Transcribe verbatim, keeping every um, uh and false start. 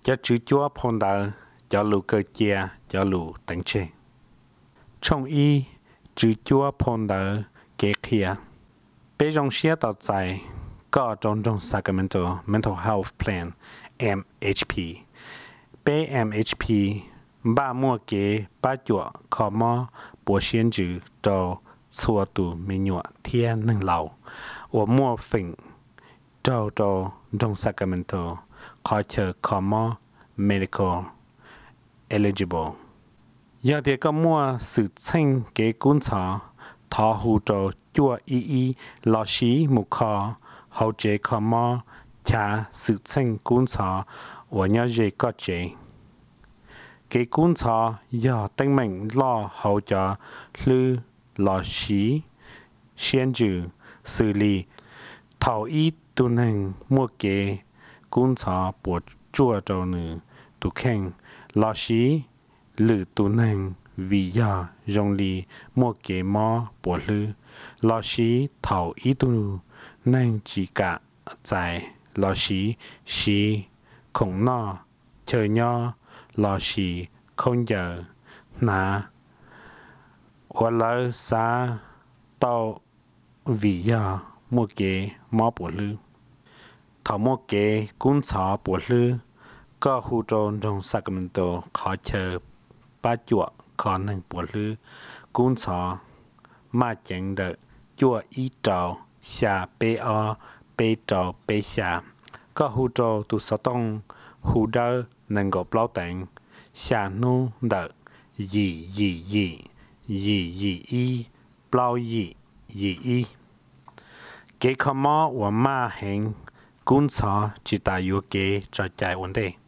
cho chữ chúa phong đờ cho lũ cơ chia cho lũ đánh chê trong y chữ chúa phong đờ kế kia bây trong xe tạo giải có trong trong Sacramento Mental Health Plan M H P bé M H P ba mua kế ba chuột khó mò bố xuyên chữ cho xua tù mê nhọ thiên nâng lầu và mua phỉnh cho cho trong Sacramento khó chờ khó mò medical eligible giờ thì có mua sự tranh kế cuốn sọ thọ hù cho chua y y lò xí mù khó hậu chế khó mò trả sự tranh cuốn sọ và nhớ dễ có chế kế cuốn sọ giờ tên mình lo hậu cho lư lò xí xiên trừ xử lý thảo y tu năng mua kế cuốn sọ bộ chua cho nữ tu khen lò xí lử tu năng vì giờ dùng lý mua kế mò bộ lư lò xí thảo y tu năng chỉ cả tại lò xí xí khổng nọ chờ nho lò xí không giờ nà và lỡ xa tàu vì giờ mua kế mò bộ lư thảo mua kế cuốn sọ bộ lư có hù trôn trong Sacramento khó chờ ba chuột khó năng bộ lư cuốn sọ mà chẳng đợi chua ý trào xa bê o bê trào bê xa có hù trô tù sở tông hù đơ năng gộp lâu tạng xa nô đợi dì dì dì dì dì y bao dì dì y kế khó mò và ma hình cuốn sọ chỉ tại yếu kế cho chạy vấn đề